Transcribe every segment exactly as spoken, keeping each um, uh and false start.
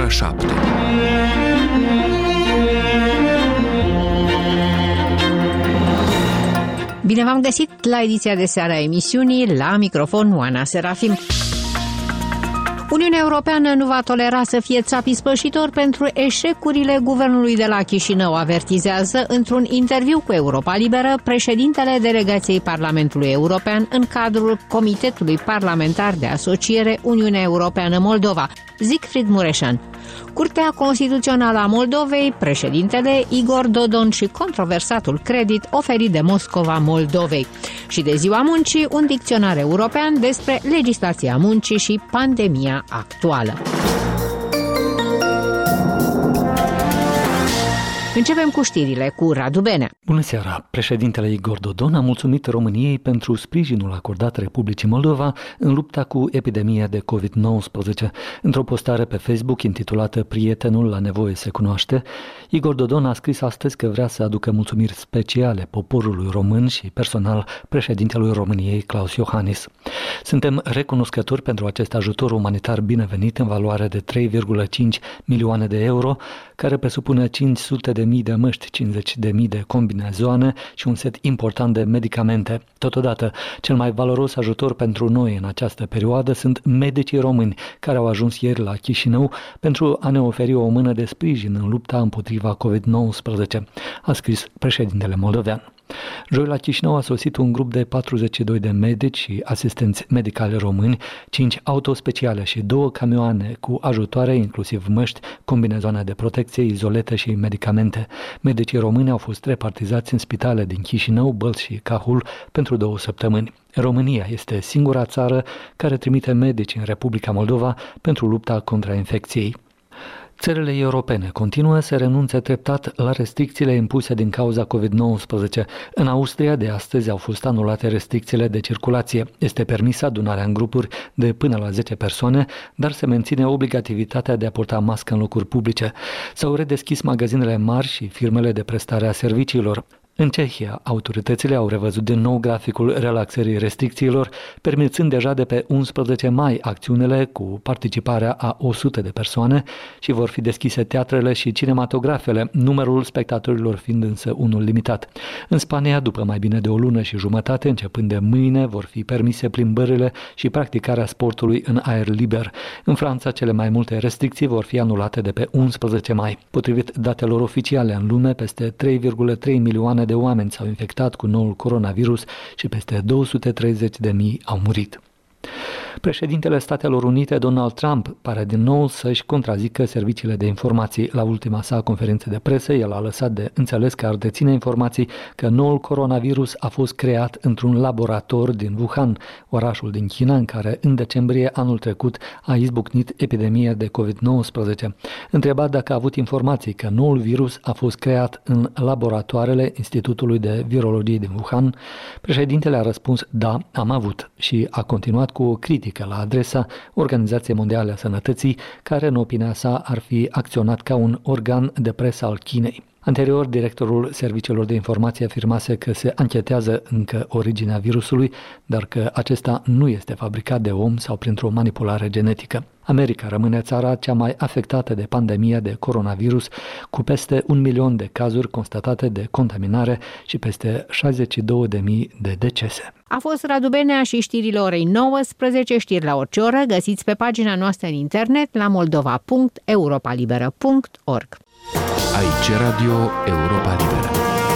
șapte. Bine v-am găsit la ediția de seară a emisiunii, la microfon Oana Serafim. Uniunea Europeană nu va tolera să fie țapi spășitori pentru eșecurile guvernului de la Chișinău, avertizează într-un interviu cu Europa Liberă președintele delegației Parlamentului European în cadrul Comitetului Parlamentar de Asociere Uniunea Europeană-Moldova, Siegfried Mureșan. Curtea Constituțională a Moldovei, președintele Igor Dodon și controversatul credit oferit de Moscova Moldovei. Și de Ziua Muncii, un dicționar european despre legislația muncii și pandemia actuală. Începem cu știrile cu Radu Benea. Bună seara! Președintele Igor Dodon a mulțumit României pentru sprijinul acordat Republicii Moldova în lupta cu epidemia de covid nouăsprezece. Într-o postare pe Facebook intitulată Prietenul la nevoie se cunoaște, Igor Dodon a scris astăzi că vrea să aducă mulțumiri speciale poporului român și personal președintelui României Klaus Iohannis. Suntem recunoscători pentru acest ajutor umanitar binevenit în valoare de trei virgulă cinci milioane de euro, care presupune cinci sute de mii de măști, cincizeci de mii de combinezoane și un set important de medicamente. Totodată, cel mai valoros ajutor pentru noi în această perioadă sunt medicii români care au ajuns ieri la Chișinău pentru a ne oferi o mână de sprijin în lupta împotriva covid nouăsprezece, a scris președintele moldovean. Joi la Chișinău a sosit un grup de patruzeci și doi de medici și asistenți medicali români, cinci autospeciale și două camioane cu ajutoare, inclusiv măști, combinezoane de protecție, izolete și medicamente. Medicii români au fost repartizați în spitale din Chișinău, Bălți și Cahul pentru două săptămâni. România este singura țară care trimite medici în Republica Moldova pentru lupta contra infecției. Țările europene continuă să renunțe treptat la restricțiile impuse din cauza covid nouăsprezece. În Austria de astăzi au fost anulate restricțiile de circulație. Este permisă adunarea în grupuri de până la zece persoane, dar se menține obligativitatea de a purta mască în locuri publice. S-au redeschis magazinele mari și firmele de prestare a serviciilor. În Cehia, autoritățile au revăzut din nou graficul relaxării restricțiilor, permițând deja de pe unsprezece mai acțiunile cu participarea a o sută de persoane și vor fi deschise teatrele și cinematografele, numărul spectatorilor fiind însă unul limitat. În Spania, după mai bine de o lună și jumătate, începând de mâine, vor fi permise plimbările și practicarea sportului în aer liber. În Franța, cele mai multe restricții vor fi anulate de pe unsprezece mai. Potrivit datelor oficiale, în lume, peste trei virgulă trei milioane de oameni s-au infectat cu noul coronavirus și peste două sute treizeci de mii au murit. Președintele Statelor Unite, Donald Trump, pare din nou să-și contrazică serviciile de informații. La ultima sa conferință de presă, el a lăsat de înțeles că ar deține informații că noul coronavirus a fost creat într-un laborator din Wuhan, orașul din China, în care în decembrie anul trecut a izbucnit epidemia de covid nouăsprezece. Întrebat dacă a avut informații că noul virus a fost creat în laboratoarele Institutului de Virologie din Wuhan, președintele a răspuns da, am avut, și a continuat cu o critică la adresa Organizației Mondiale a Sănătății, care în opinia sa ar fi acționat ca un organ de presă al Chinei. Anterior, directorul serviciilor de informație afirmase că se anchetează încă originea virusului, dar că acesta nu este fabricat de om sau printr-o manipulare genetică. America rămâne țara cea mai afectată de pandemia de coronavirus, cu peste un milion de cazuri constatate de contaminare și peste șaizeci și două de mii de decese. A fost Radu Benea și știrile orei nouăsprezece, știri la orice oră, găsiți pe pagina noastră în internet la moldova punct europalibera punct org. Aici Radio Europa Liberă.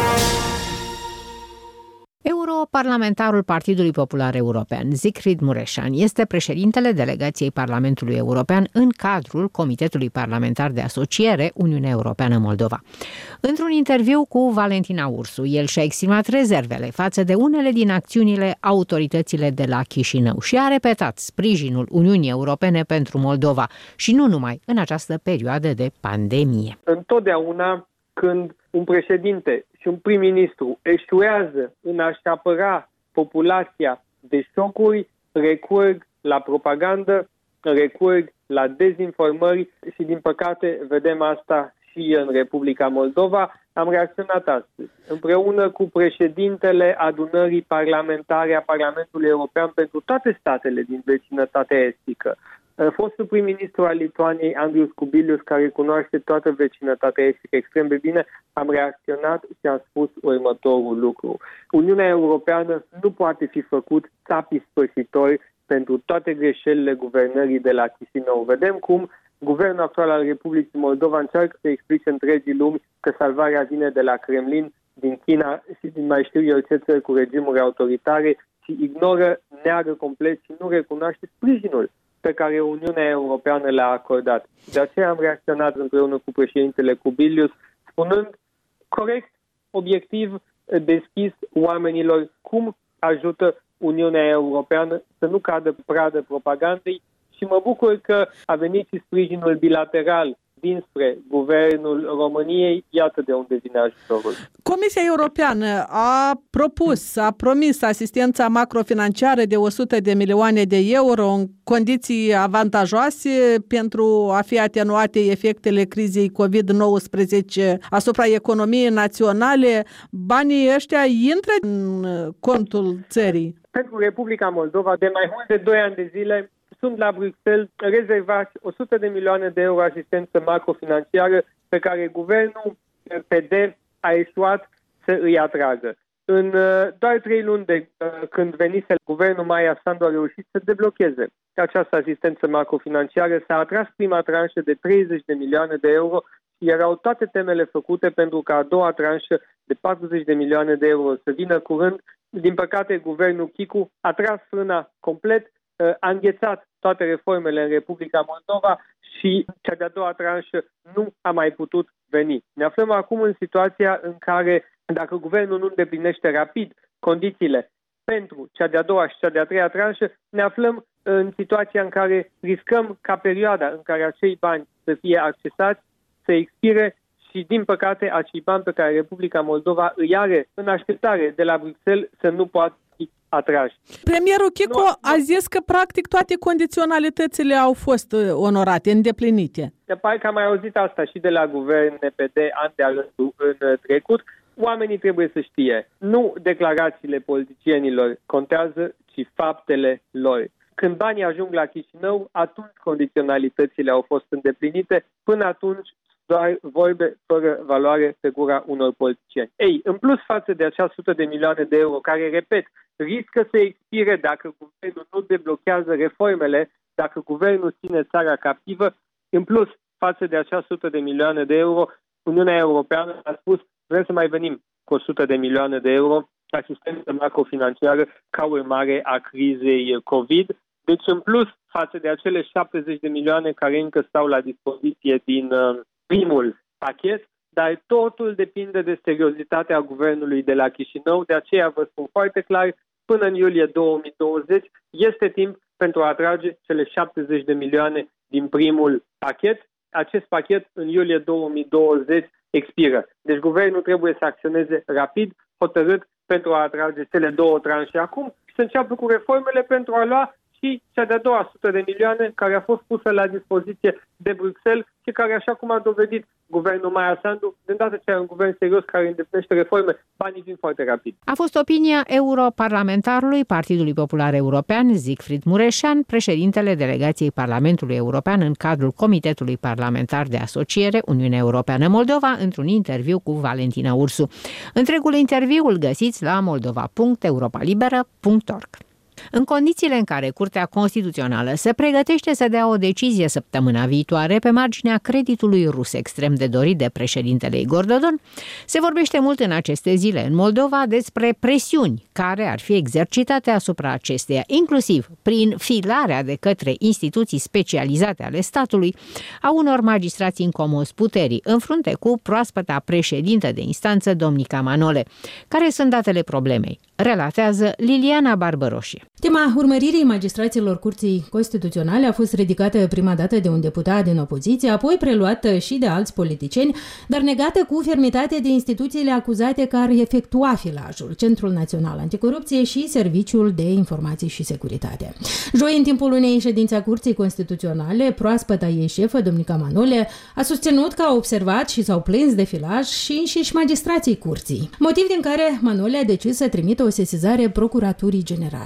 Europarlamentarul Partidului Popular European, Siegfried Mureșan, este președintele delegației Parlamentului European în cadrul Comitetului Parlamentar de Asociere Uniunea Europeană-Moldova. Într-un interviu cu Valentina Ursu, el și-a exprimat rezervele față de unele din acțiunile autoritățile de la Chișinău și a repetat sprijinul Uniunii Europene pentru Moldova și nu numai în această perioadă de pandemie. Întotdeauna când un președinte și un prim-ministru eșuează în a-și apăra populația de șocuri, recurg la propagandă, recurg la dezinformări și, din păcate, vedem asta și în Republica Moldova. Am reacționat astăzi, împreună cu președintele adunării parlamentare a Parlamentului European pentru toate statele din vecinătatea estică, Fostul prim-ministru al Lituaniei, Andrius Kubilius, care cunoaște toată vecinătatea estică extrem de bine, am reacționat și am spus următorul lucru. Uniunea Europeană nu poate fi făcut țapii spășitori pentru toate greșelile guvernării de la Chișinău. Vedem cum guvernul actual al Republicii Moldova încearcă să explice întregii lumi că salvarea vine de la Kremlin, din China și din mai știu eu ce țări cu regimuri autoritare și ignoră, neagă complet și nu recunoaște sprijinul pe care Uniunea Europeană l-a acordat. De aceea am reacționat împreună cu președintele Kubilius, spunând corect, obiectiv, deschis oamenilor cum ajută Uniunea Europeană să nu cadă pradă propagandei și mă bucur că a venit și sprijinul bilateral dinspre Guvernul României, iată de unde vine ajutorul. Comisia Europeană a propus, a promis asistența macrofinanciară de o sută de milioane de euro în condiții avantajoase pentru a fi atenuate efectele crizei covid nouăsprezece asupra economiei naționale. Banii ăștia intră în contul țării? Pentru Republica Moldova, de mai mult de doi ani de zile, sunt la Bruxelles rezervați o sută de milioane de euro asistență macrofinanciară pe care guvernul P D a eșuat să îi atragă. În doar trei luni de când venise guvernul Maia Sandu a reușit să deblocheze această asistență macrofinanciară, s-a atras prima tranșă de treizeci de milioane de euro și erau toate temele făcute pentru ca a doua tranșă de patruzeci de milioane de euro să vină curând. Din păcate, guvernul Chicu a tras frâna complet, a înghețat toate reformele în Republica Moldova și cea de-a doua tranșă nu a mai putut veni. Ne aflăm acum în situația în care, dacă guvernul nu îndeplinește rapid condițiile pentru cea de-a doua și cea de-a treia tranșă, ne aflăm în situația în care riscăm ca perioada în care acei bani să fie accesați să expire și, din păcate, acei bani pe care Republica Moldova îi are în așteptare de la Bruxelles să nu poată fi atrași. Premierul Chicu nu, a zis că practic toate condiționalitățile au fost onorate, îndeplinite. De parcă am mai auzit asta și de la guvern P D ani de alături în trecut. Oamenii trebuie să știe, nu declarațiile politicienilor contează, ci faptele lor. Când banii ajung la Chișinău, atunci condiționalitățile au fost îndeplinite, până atunci doar vorbe fără valoare pe gura unor politicieni. Ei, în plus față de acea sută de milioane de euro, care, repet, riscă să expire dacă guvernul nu deblochează reformele, dacă guvernul ține țara captivă, în plus față de acea sută de milioane de euro, Uniunea Europeană a spus, vrem să mai venim cu o sută de milioane de euro asistență macrofinanciară ca urmare a crizei COVID. Deci, în plus, față de acele șaptezeci de milioane care încă stau la dispoziție din uh, primul pachet, dar totul depinde de seriozitatea guvernului de la Chișinău, de aceea vă spun foarte clar, până în iulie două mii douăzeci este timp pentru a atrage cele șaptezeci de milioane din primul pachet. Acest pachet în iulie două mii douăzeci expiră. Deci guvernul trebuie să acționeze rapid, hotărât, pentru a atrage cele două tranșe acum și să înceapă cu reformele pentru a lua și cea de-a doua sută de milioane care a fost pusă la dispoziție de Bruxelles și care, așa cum a dovedit guvernul Maia Sandu, de îndată ce are un guvern serios care îndeplinește reforme, banii vin foarte rapid. A fost opinia europarlamentarului Partidului Popular European, Siegfried Mureșan, președintele delegației Parlamentului European în cadrul Comitetului Parlamentar de Asociere Uniunea Europeană-Moldova, într-un interviu cu Valentina Ursu. Întregul interviu îl găsiți la moldova punct europa liberă punct org. În condițiile în care Curtea Constituțională se pregătește să dea o decizie săptămâna viitoare pe marginea creditului rus extrem de dorit de președintele Igor Dodon, se vorbește mult în aceste zile în Moldova despre presiuni care ar fi exercitate asupra acesteia, inclusiv prin filarea de către instituții specializate ale statului a unor magistrați incomozi puterii, în frunte cu proaspăta președintă de instanță, Domnica Manole. Care sunt datele problemei? Relatează Liliana Barbăroșie. Tema urmăririi magistraților Curții Constituționale a fost ridicată prima dată de un deputat din opoziție, apoi preluată și de alți politicieni, dar negată cu fermitate de instituțiile acuzate că ar efectua filajul, Centrul Național Anticorupție și Serviciul de Informații și Securitate. Joi, în timpul unei ședințe a Curții Constituționale, proaspăta ei șefă, Domnica Manole, a susținut că a observat și s-au plâns de filaj și înșiși magistrații Curții. Motiv din care Manole a decis să trimită o sesizare Procuraturii Generale. Iată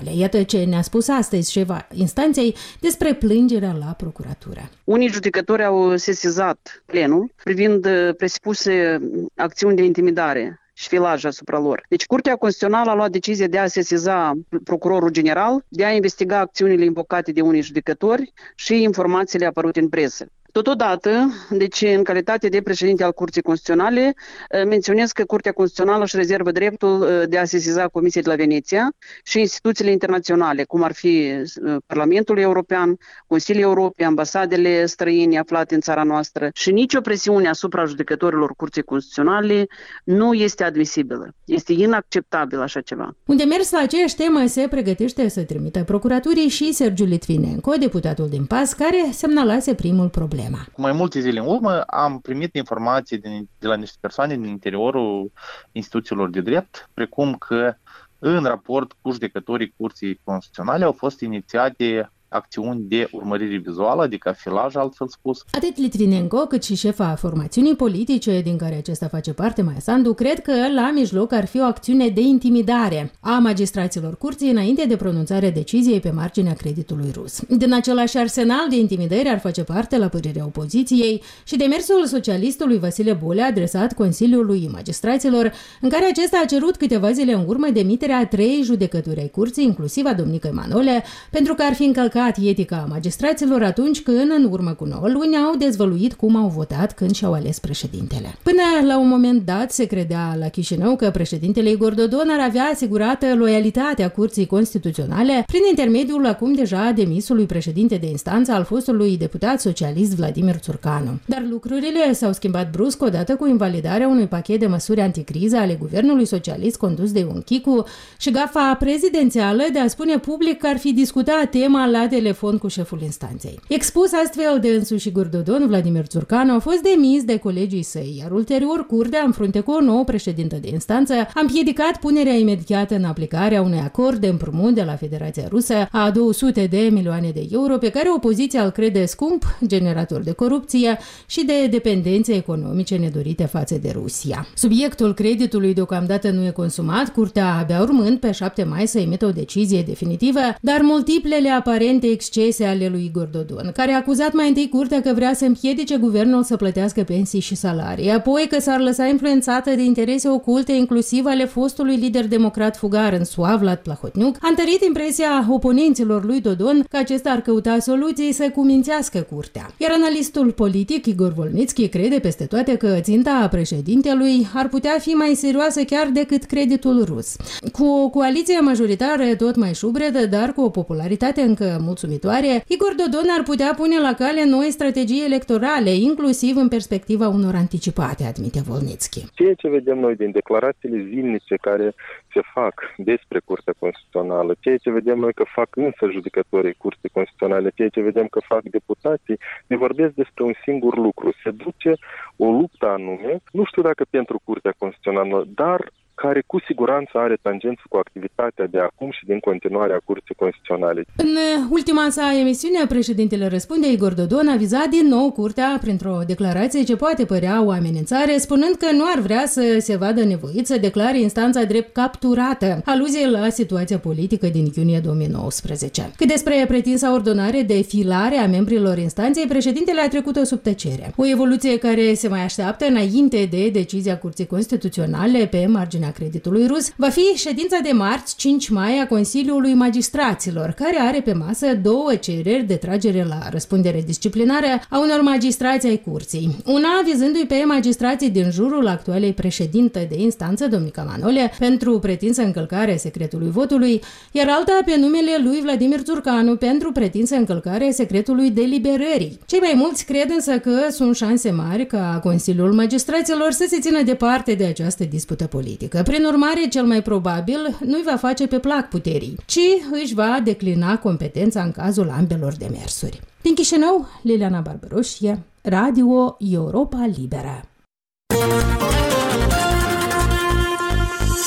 ce ne-a spus astăzi șefa instanței despre plângerea la procuratură. Unii judecători au sesizat plenul privind presupuse acțiuni de intimidare și filaj asupra lor. Deci Curtea Constituțională a luat decizia de a sesiza procurorul general, de a investiga acțiunile invocate de unii judecători și informațiile apărute în presă. Totodată, deci în calitate de președinte al Curții Constituționale, menționez că Curtea Constituțională își rezervă dreptul de a sesiza Comisia de la Veneția și instituțiile internaționale, cum ar fi Parlamentul European, Consiliul Europei, ambasadele străine aflate în țara noastră și nicio presiune asupra judecătorilor Curții Constituționale nu este admisibilă. Este inacceptabil așa ceva. Un demers la aceeași temă se pregătește să trimită procuraturii și Sergiu Litvinenko, deputatul din P A S, care semnalase primul problem. Cu mai multe zile în urmă am primit informații din, de la niște persoane din interiorul instituțiilor de drept, precum că în raport cu judecătorii Curții Constituționale au fost inițiate acțiuni de urmărire vizuală, adică filaj, altfel spus. Atât Litvinenko, cât și șefa formațiunii politice din care acesta face parte, Maia Sandu, cred că la mijloc ar fi o acțiune de intimidare a magistraților curții înainte de pronunțarea deciziei pe marginea creditului rus. Din același arsenal de intimidări ar face parte, la părerea opoziției, și demersul socialistului Vasile Bolea adresat Consiliului Magistraților, în care acesta a cerut câteva zile în urmă demiterea a trei judecători ai curții, inclusiv a domnicăi Manole, pentru că ar fi încălcat etica magistraților atunci când, în urmă cu nouă luni, au dezvăluit cum au votat când și-au ales președintele. Până la un moment dat se credea la Chișinău că președintele Igor Dodon ar avea asigurată loialitatea Curții Constituționale prin intermediul acum deja demisului președinte de instanță al fostului deputat socialist Vladimir Țurcanu. Dar lucrurile s-au schimbat brusc odată cu invalidarea unui pachet de măsuri anticriză ale guvernului socialist condus de Ion Chicu și gafa prezidențială de a spune public că ar fi discutat tema la telefon cu șeful instanței. Expus astfel de însuși Igor Dodon, Vladimir Țurcanu a fost demis de colegii săi, iar ulterior Curtea, în frunte cu o nouă președintă de instanță, a împiedicat punerea imediată în aplicare a unui acord de împrumut de la Federația Rusă a două sute de milioane de euro, pe care opoziția îl crede scump, generator de corupție și de dependențe economice nedorite față de Rusia. Subiectul creditului deocamdată nu e consumat, Curtea abia urmând pe șapte mai să emită o decizie definitivă, dar multiplele aparente excese ale lui Igor Dodon, care a acuzat mai întâi Curtea că vrea să împiedice guvernul să plătească pensii și salarii, apoi că s-ar lăsa influențată de interese oculte, inclusiv ale fostului lider democrat fugar în S U A, Vlad Plahotniuc, a întărit impresia oponenților lui Dodon că acesta ar căuta soluții să cumințească Curtea. Iar analistul politic Igor Volnitski crede peste toate că ținta președintelui ar putea fi mai serioasă chiar decât creditul rus. Cu o coaliție majoritară tot mai șubredă, dar cu o popularitate încă mulțumitoare, Igor Dodon ar putea pune la cale noi strategii electorale, inclusiv în perspectiva unor anticipate, admite Volnitski. Ceea ce vedem noi din declarațiile zilnice care se fac despre Curtea Constituțională, ceea ce vedem noi că fac însă judecătorii Curții Constituționale, ceea ce vedem că fac deputații, ne vorbesc despre un singur lucru. Se duce o luptă anume, nu știu dacă pentru Curtea Constituțională, dar care cu siguranță are tangență cu activitatea de acum și din continuare a Curții Constituționale. În ultima sa emisiune, președintele Răspunde, Igor Dodon, a vizat din nou Curtea printr-o declarație ce poate părea o amenințare, spunând că nu ar vrea să se vadă nevoit să declare instanța drept capturată, aluzie la situația politică din iunie două mii nouăsprezece. Cât despre pretinsa ordonare de filare a membrilor instanței, președintele a trecut-o sub tăcere. O evoluție care se mai așteaptă înainte de decizia Curții Constituționale pe marginea creditului rus va fi ședința de marți, cinci mai, a Consiliului Magistraților, care are pe masă două cereri de tragere la răspundere disciplinară a unor magistrați ai curții. Una vizându-i pe magistrații din jurul actualei președinte de instanță, domnica Manole, pentru pretinsă încălcare secretului votului, iar alta pe numele lui Vladimir Țurcanu pentru pretinsă încălcare secretului deliberării. Cei mai mulți cred însă că sunt șanse mari ca Consiliul Magistraților să se țină departe de această dispută politică. Prin urmare, cel mai probabil nu-i va face pe plac puterii, ci își va declina competența în cazul ambelor demersuri. Din Chișinău, Liliana Barberoșie, Radio Europa Liberă.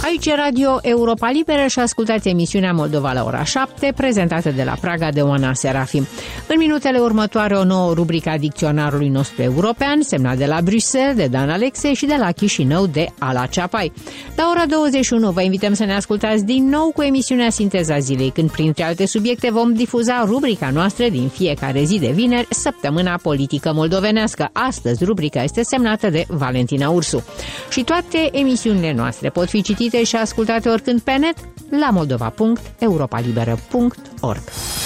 Aici Radio Europa Liberă și ascultați emisiunea Moldova la ora șapte, prezentată de la Praga de Oana Serafim. În minutele următoare o nouă rubrică a dicționarului nostru european, semnat de la Bruxelles, de Dan Alexe și de la Chișinău, de Ala Ceapai. La ora douăzeci și unu vă invităm să ne ascultați din nou cu emisiunea Sinteza Zilei, când printre alte subiecte vom difuza rubrica noastră din fiecare zi de vineri, Săptămâna Politică Moldovenească. Astăzi rubrica este semnată de Valentina Ursu. Și toate emisiunile noastre pot fi citite și ascultate oricând pe net la moldova punct europa liberă punct org.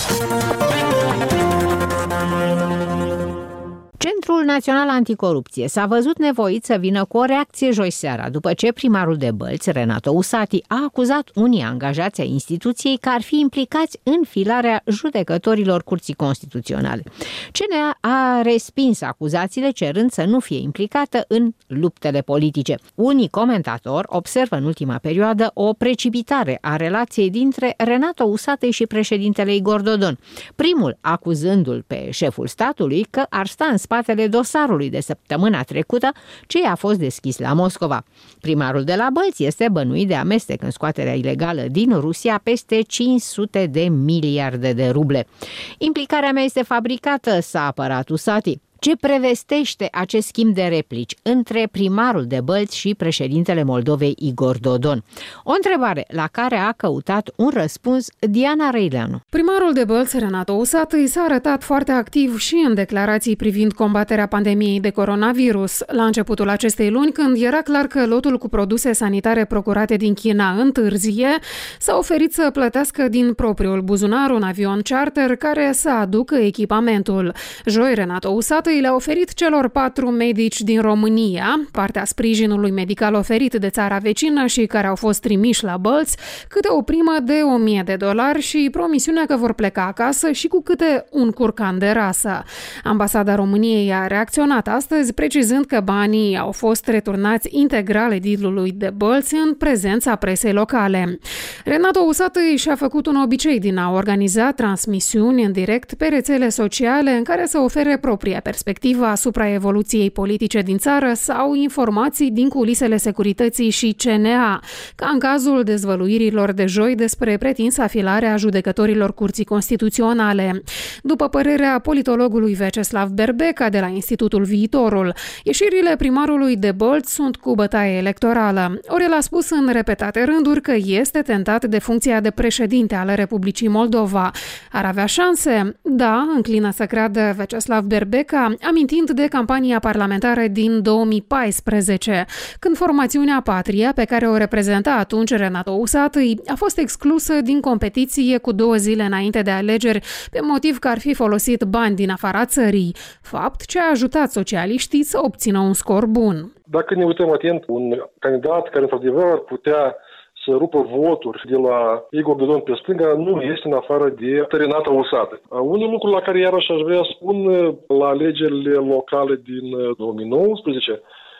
Centrul Național Anticorupție s-a văzut nevoit să vină cu o reacție joi seara, după ce primarul de Bălți, Renato Usati, a acuzat unii angajați ai instituției că ar fi implicați în filarea judecătorilor Curții Constituționale. C N A a respins acuzațiile, cerând să nu fie implicată în luptele politice. Unii comentatori observă în ultima perioadă o precipitare a relației dintre Renato Usati și președintele Igor Dodon, primul acuzându-l pe șeful statului că ar sta în spatele dosarului de săptămâna trecută, ce a fost deschis la Moscova. Primarul de la Bălți este bănuit de amestec în scoaterea ilegală din Rusia peste cinci sute de miliarde de ruble. Implicarea mea este fabricată, s-a apărat Usati. Ce prevestește acest schimb de replici între primarul de Bălți și președintele Moldovei Igor Dodon? O întrebare la care a căutat un răspuns Diana Răileanu. Primarul de Bălți, Renato Usati, s-a arătat foarte activ și în declarații privind combaterea pandemiei de coronavirus. La începutul acestei luni, când era clar că lotul cu produse sanitare procurate din China întârzie, s-a oferit să plătească din propriul buzunar un avion charter care să aducă echipamentul. Joi, Renato Usati le-a oferit celor patru medici din România, partea sprijinului medical oferit de țara vecină și care au fost trimiși la Bălți, câte o primă de o mie de dolari și promisiunea că vor pleca acasă și cu câte un curcan de rasă. Ambasada României a reacționat astăzi, precizând că banii au fost returnați integral edilului de Bălți în prezența presei locale. Renato Usati și-a făcut un obicei din a organiza transmisiuni în direct pe rețele sociale în care să ofere propria perspectivă asupra evoluției politice din țară sau informații din culisele securității și C N A, ca în cazul dezvăluirilor de joi despre pretinsa filare a judecătorilor Curții Constituționale. După părerea politologului Vyacheslav Berbeca de la Institutul Viitorul, ieșirile primarului de Bălți sunt cu bătaie electorală. Ori el a spus în repetate rânduri că este tentat de funcția de președinte al Republicii Moldova. Ar avea șanse? Da, înclină să creadă Vyacheslav Berbeca, amintind de campania parlamentară din două mii paisprezece, când formațiunea Patria, pe care o reprezenta atunci Renato Usati, a fost exclusă din competiție cu două zile înainte de alegeri, pe motiv că ar fi folosit bani din afara țării, fapt ce a ajutat socialiștii să obțină un scor bun. Dacă ne uităm atent, un candidat care într-adevăr ar putea să rupă voturi de la Igor Dodon pe stânga nu este în afară de Renato Usati. Un lucru la care iarăși aș vrea să spun, la alegerile locale din două mii nouăsprezece,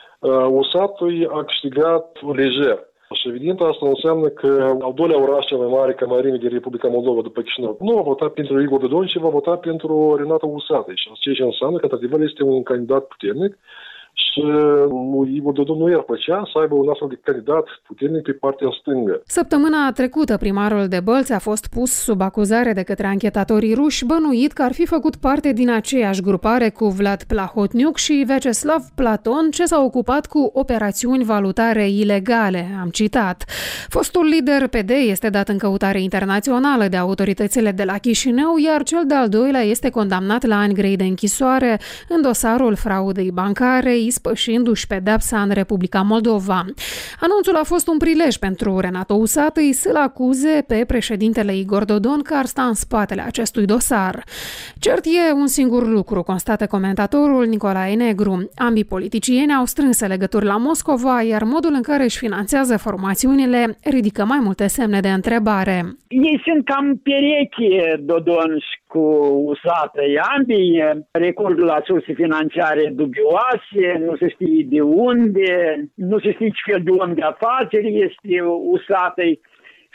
Usati a câștigat lejer. Și evident asta înseamnă că al doilea oraș cel mai mare ca mărime din Republica Moldova după Chișinău nu va vota pentru Igor Dodon, ci va vota pentru Renato Usati. Și ceea ce înseamnă că într-adevăr este un candidat puternic. Și lui Igor Dodon nu i-ar plăcea să aibă un astfel de candidat puternic pe partea stângă. Săptămâna trecută, primarul de Bălți a fost pus sub acuzare de către anchetatorii ruși, bănuit că ar fi făcut parte din aceeași grupare cu Vlad Plahotniuc și Vyacheslav Platon, ce s-a ocupat cu operațiuni valutare ilegale, am citat. Fostul lider P D este dat în căutare internațională de autoritățile de la Chișinău, iar cel de-al doilea este condamnat la ani grei de închisoare în dosarul fraudei bancare, ispășindu-și pedepsa în Republica Moldova. Anunțul a fost un prilej pentru Renato Usati să-l acuze pe președintele Igor Dodon că ar sta în spatele acestui dosar. Cert e un singur lucru, constată comentatorul Nicolae Negru. Ambii politicieni au strânse legături la Moscova, iar modul în care își finanțează formațiunile ridică mai multe semne de întrebare. Ei sunt cam perechi, Dodon și cu Usati. Ambii recurg la surse financiare dubioase, nu se știe de unde, nu se știe ce fel de om de afaceri este Usati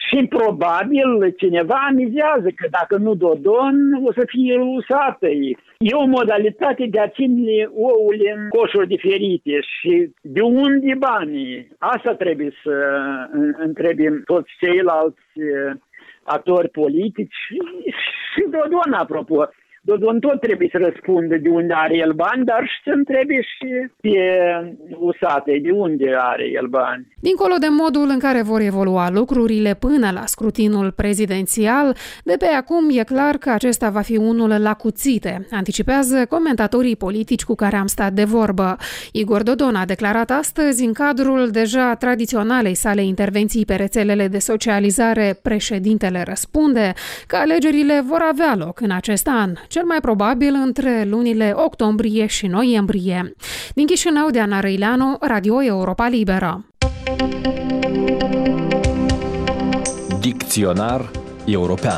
Și probabil cineva mizează că dacă nu Dodon, o să fie usată. E o modalitate de a ține ouăle în coșuri diferite. Și de unde banii? Asta trebuie să întrebim toți ceilalți actori politici. Și Dodon, apropo. Dodon tot trebuie să răspundă de unde are el bani, dar și să întrebe și pe usate de unde are el bani. Dincolo de modul în care vor evolua lucrurile până la scrutinul prezidențial, de pe acum e clar că acesta va fi unul la cuțite, anticipează comentatorii politici cu care am stat de vorbă. Igor Dodon a declarat astăzi, în cadrul deja tradiționalei sale intervenții pe rețelele de socializare Președintele răspunde, că alegerile vor avea loc în acest an, cel mai probabil între lunile octombrie și noiembrie. Din Chișinău, Diana Răileanu, Radio Europa Liberă. Dicționar european.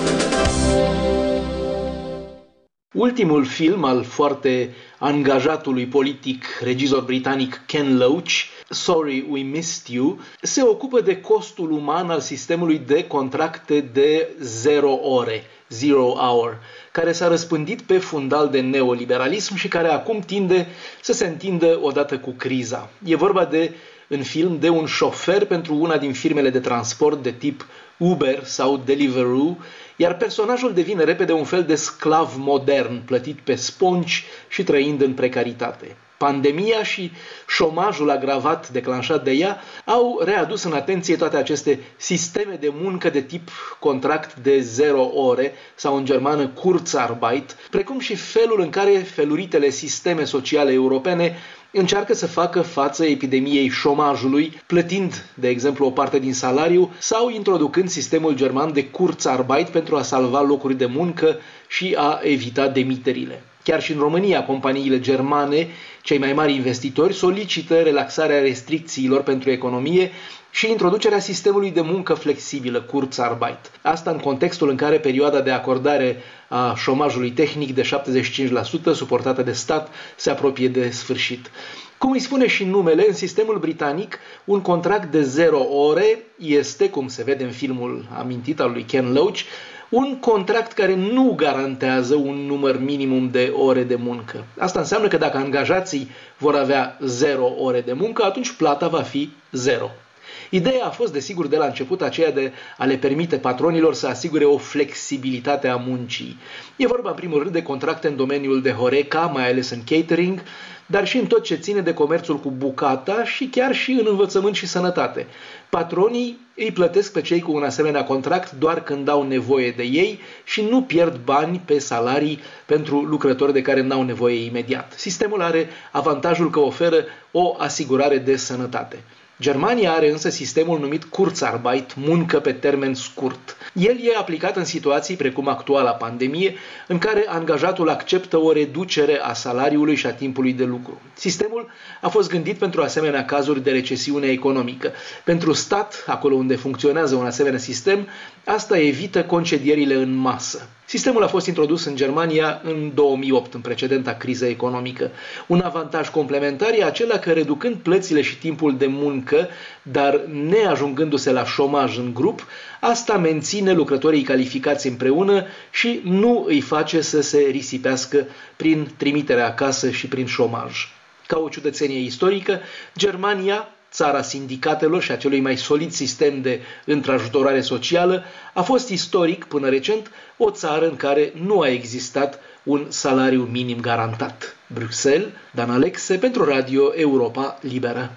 Ultimul film al foarte angajatului politic regizor britanic Ken Loach, Sorry We Missed You, se ocupă de costul uman al sistemului de contracte de zero ore, zero hour, care s-a răspândit pe fundal de neoliberalism și care acum tinde să se întindă odată cu criza. E vorba de, în film, de un șofer pentru una din firmele de transport de tip Uber sau Deliveroo, iar personajul devine repede un fel de sclav modern, plătit pe spongi și trăind în precaritate. Pandemia și șomajul agravat declanșat de ea au readus în atenție toate aceste sisteme de muncă de tip contract de zero ore sau în germană Kurzarbeit, precum și felul în care feluritele sisteme sociale europene încearcă să facă față epidemiei șomajului, plătind, de exemplu, o parte din salariu sau introducând sistemul german de Kurzarbeit pentru a salva locuri de muncă și a evita demiterile. Chiar și în România, companiile germane, cei mai mari investitori, solicită relaxarea restricțiilor pentru economie și introducerea sistemului de muncă flexibilă, Kurzarbeit. Asta în contextul în care perioada de acordare a șomajului tehnic de șaptezeci și cinci la sută, suportată de stat, se apropie de sfârșit. Cum îi spune și numele, în sistemul britanic, un contract de zero ore este, cum se vede în filmul amintit al lui Ken Loach, un contract care nu garantează un număr minimum de ore de muncă. Asta înseamnă că dacă angajații vor avea zero ore de muncă, atunci plata va fi zero. Ideea a fost, desigur, de la început aceea de a le permite patronilor să asigure o flexibilitate a muncii. E vorba, în primul rând, de contracte în domeniul de Horeca, mai ales în catering, dar și în tot ce ține de comerțul cu bucata și chiar și în învățământ și sănătate. Patronii îi plătesc pe cei cu un asemenea contract doar când au nevoie de ei și nu pierd bani pe salarii pentru lucrători de care n-au nevoie imediat. Sistemul are avantajul că oferă o asigurare de sănătate. Germania are însă sistemul numit Kurzarbeit, muncă pe termen scurt. El e aplicat în situații precum actuala pandemie, în care angajatul acceptă o reducere a salariului și a timpului de lucru. Sistemul a fost gândit pentru asemenea cazuri de recesiune economică. Pentru stat, acolo unde funcționează un asemenea sistem, asta evită concedierile în masă. Sistemul a fost introdus în Germania în două mii opt, în precedenta criză economică. Un avantaj complementar e acela că, reducând plățile și timpul de muncă, dar neajungându-se la șomaj în grup, asta menține lucrătorii calificați împreună și nu îi face să se risipească prin trimiterea acasă și prin șomaj. Ca o ciudățenie istorică, Germania, țara sindicatelor și a celui mai solid sistem de întrajutorare socială, a fost istoric, până recent, o țară în care nu a existat un salariu minim garantat. Bruxelles, Dan Alexe, pentru Radio Europa Liberă.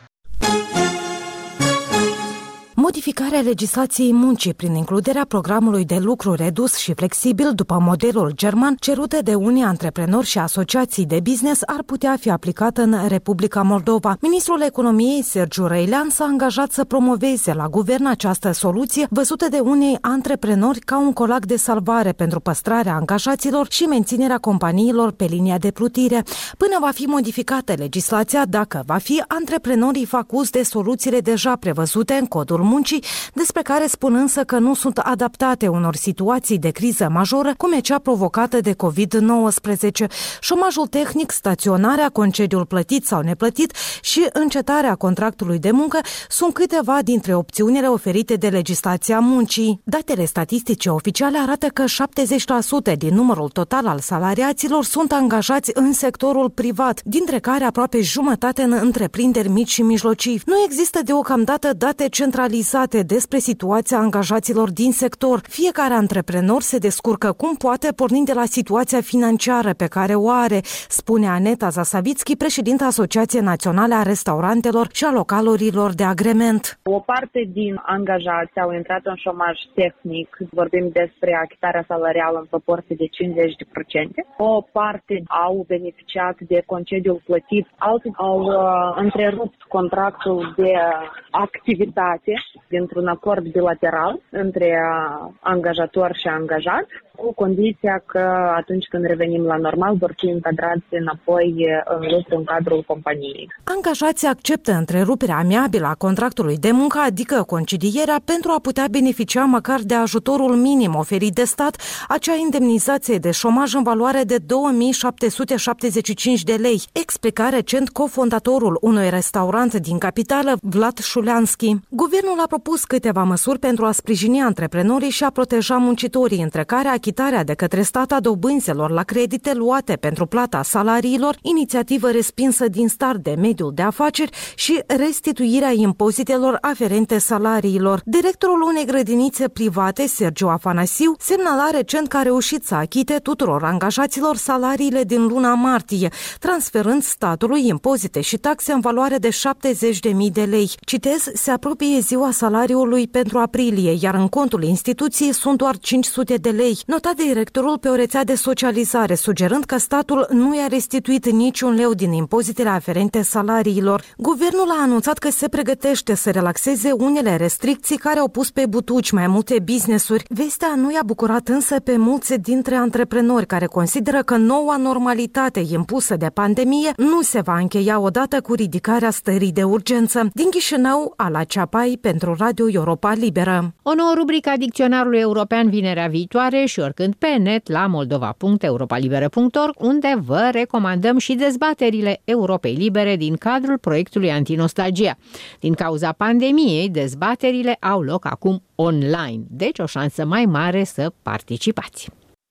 Modificarea legislației muncii prin includerea programului de lucru redus și flexibil după modelul german, cerute de unii antreprenori și asociații de business, ar putea fi aplicată în Republica Moldova. Ministrul Economiei, Sergiu Răilean, s-a angajat să promoveze la guvern această soluție, văzută de unii antreprenori ca un colac de salvare pentru păstrarea angajaților și menținerea companiilor pe linia de plutire. Până va fi modificată legislația, dacă va fi, antreprenorii fac uz de soluțiile deja prevăzute în codul muncii, muncii, despre care spun însă că nu sunt adaptate unor situații de criză majoră, cum e cea provocată de covid nouăsprezece. Șomajul tehnic, staționarea, concediul plătit sau neplătit și încetarea contractului de muncă sunt câteva dintre opțiunile oferite de legislația muncii. Datele statistice oficiale arată că șaptezeci la sută din numărul total al salariaților sunt angajați în sectorul privat, dintre care aproape jumătate în întreprinderi mici și mijlocii. Nu există deocamdată date centralizate despre situația angajaților din sector. Fiecare antreprenor se descurcă cum poate, pornind de la situația financiară pe care o are, spune Aneta Zasavitski, președinta Asociației Naționale a Restaurantelor și a Localurilor de Agrement. O parte din angajați au intrat în șomaj tehnic, vorbim despre achitarea salarială în proporție de cincizeci la sută. O parte au beneficiat de concediul plătit, alții au uh, întrerupt contractul de activitate dintr-un acord bilateral între uh, angajator și angajat, cu condiția că atunci când revenim la normal vor fi încadrați înapoi în lucru în cadrul companiei. Angajații acceptă întreruperea amiabilă a contractului de muncă, adică concedierea, pentru a putea beneficia măcar de ajutorul minim oferit de stat, acea indemnizație de șomaj în valoare de două mii șapte sute șaptezeci și cinci de lei, explica recent cofondatorul unui restaurant din capitală, Vlad Șuleanski. Guvernul a propus câteva măsuri pentru a sprijini antreprenorii și a proteja muncitorii, între care achitarea de către stat a dobânzilor la credite luate pentru plata salariilor, inițiativă respinsă din start de mediul de afaceri, și restituirea impozitelor aferente salariilor. Directorul unei grădinițe private, Sergiu Afanasiu, semnala recent că a reușit să achite tuturor angajaților salariile din luna martie, transferând statului impozite și taxe în valoare de șaptezeci de mii de lei. Citez, se apropie ziua salariului pentru aprilie, iar în contul instituției sunt doar cinci sute de lei, nota directorul pe o rețea de socializare, sugerând că statul nu i-a restituit niciun leu din impozitele aferente salariilor. Guvernul a anunțat că se pregătește să relaxeze unele restricții care au pus pe butuci mai multe business-uri. Vestea nu i-a bucurat însă pe mulți dintre antreprenori, care consideră că noua normalitate impusă de pandemie nu se va încheia odată cu ridicarea stării de urgență. Din Chișinău, Ala Ceapai pentru Radio Europa Liberă. O nouă rubrică a Dicționarului European vinerea viitoare și oricând pe net la moldova punct europa liberă punct org, unde vă recomandăm și dezbaterile Europei Libere din cadrul proiectului Antinostalgia. Din cauza pandemiei, dezbaterile au loc acum online, deci o șansă mai mare să participați.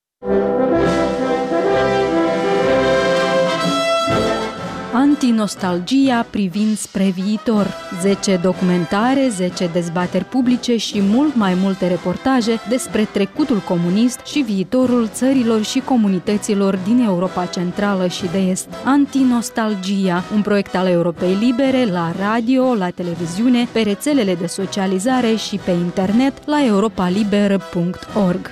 Antinostalgia privind spre viitor. zece documentare, zece dezbateri publice și mult mai multe reportaje despre trecutul comunist și viitorul țărilor și comunităților din Europa Centrală și de Est. Antinostalgia, un proiect al Europei Libere la radio, la televiziune, pe rețelele de socializare și pe internet la europa liberă punct org.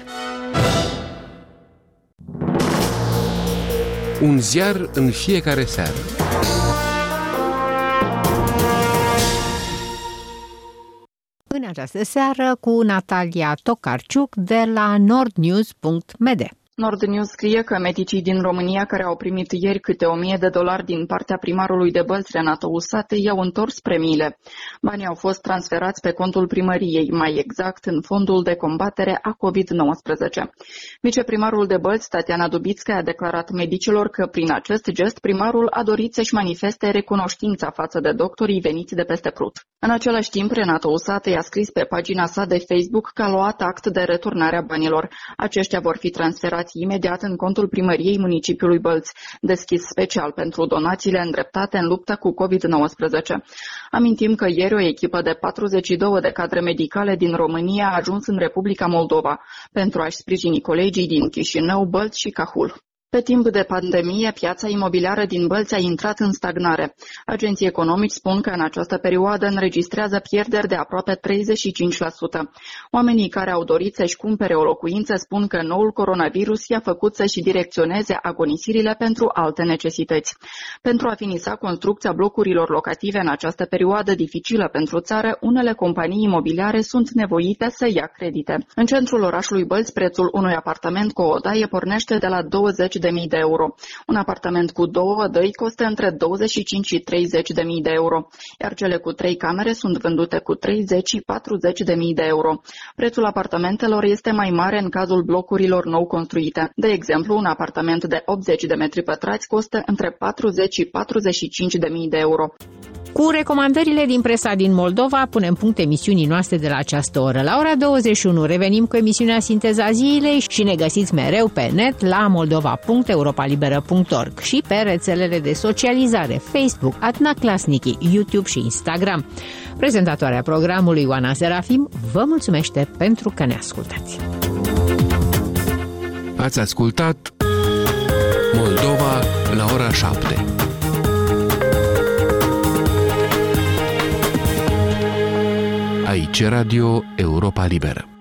Un ziar în fiecare seară. În această seară cu Natalia Tokarciuc de la nordnews punct m d. Nord News scrie că medicii din România care au primit ieri câte o mie de dolari din partea primarului de Bălți, Renato Usate, i-au întors premiile. Banii au fost transferați pe contul primăriei, mai exact în fondul de combatere a covid nouăsprezece. Viceprimarul de Bălți, Tatiana Dubițca, a declarat medicilor că prin acest gest primarul a dorit să-și manifeste recunoștința față de doctorii veniți de peste Prut. În același timp, Renato Usate i-a scris pe pagina sa de Facebook că a luat act de returnarea banilor. Aceștia vor fi transferați imediat în contul primăriei municipiului Bălți, deschis special pentru donațiile îndreptate în lupta cu covid nouăsprezece. Amintim că ieri o echipă de patruzeci și două de cadre medicale din România a ajuns în Republica Moldova pentru a-și sprijini colegii din Chișinău, Bălți și Cahul. Pe timp de pandemie, piața imobiliară din Bălți a intrat în stagnare. Agenții economici spun că în această perioadă înregistrează pierderi de aproape treizeci și cinci la sută. Oamenii care au dorit să-și cumpere o locuință spun că noul coronavirus i-a făcut să-și direcționeze agonisirile pentru alte necesități. Pentru a finisa construcția blocurilor locative în această perioadă dificilă pentru țară, unele companii imobiliare sunt nevoite să ia credite. În centrul orașului Bălți, prețul unui apartament cu o odaie pornește de la douăzeci de mii de euro. Un apartament cu două odăi costă între douăzeci și cinci și treizeci de mii de euro, iar cele cu trei camere sunt vândute cu treizeci și patruzeci de mii de euro. Prețul apartamentelor este mai mare în cazul blocurilor nou construite. De exemplu, un apartament de optzeci de metri pătrați costă între patruzeci și patruzeci și cinci de mii de euro. Cu recomandările din presa din Moldova punem punct emisiunii noastre de la această oră. La ora douăzeci și unu revenim cu emisiunea Sinteza Zilei și ne găsiți mereu pe net la moldova punct europa liberă punct org și pe rețelele de socializare Facebook, Adna Clasnichi, YouTube și Instagram. Prezentatoarea programului Oana Serafim vă mulțumește pentru că ne ascultați. Ați ascultat Moldova la ora șapte. Aici Radio Europa Liberă.